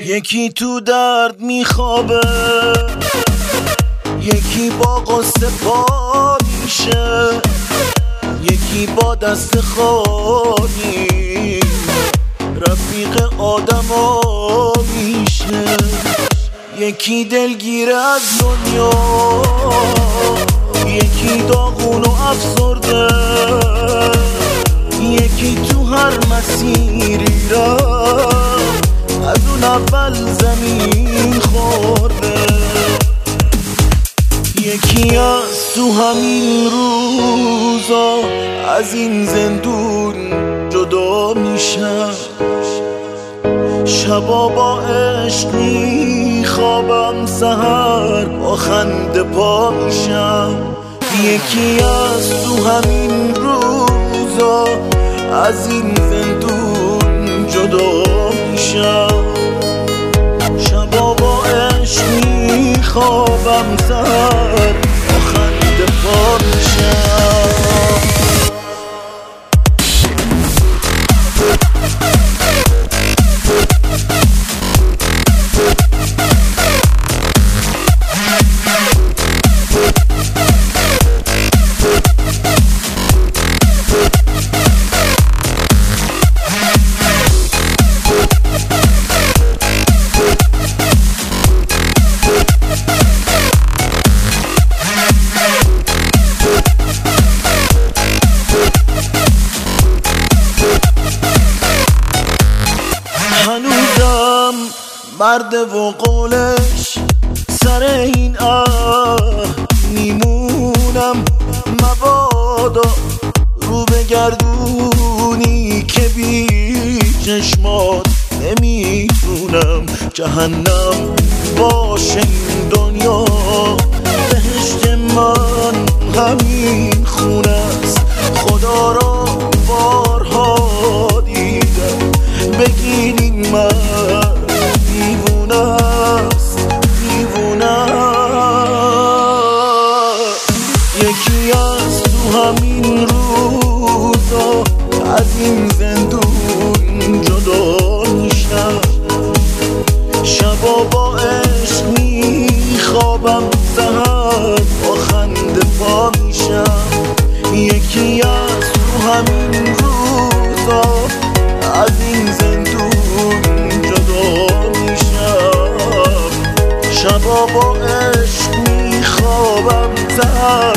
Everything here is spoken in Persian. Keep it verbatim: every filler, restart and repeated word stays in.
یکی تو درد میخوابه، یکی با قصه پا میشه، یکی با دست خالی رفیق آدما میشه. یکی دلگیر از دنیا، یکی داغون و افسرده، یکی تو هر مسیری را از اون اول زمین خورده. یکی از تو همین روزا از این زندون جدا میشم، شبا با عشق میخوابم، سحر با خنده پا میشم. یکی از تو همین روزا از این زندون جدا میشم، شبا با عشق میخوابم، سحر با خنده پا میشم. هنوزم مرد و قولش سر این اه میمونم، مبادا رو بگردونی که بی چشمات نمیتونم. جهنم باشه این دنیا، بهشت من همین خونه است. خدا را بارها دیدم، بگین این مرد دیوونه است، دیوونه. یکی از تو همین روزا از این زندون جدا میشم، شبا با عشق میخوابم، سحر با خنده پا میشم. یکی از تو همین روزا از این زندون جدا میشم، شبا با عشق میخوابم، سحر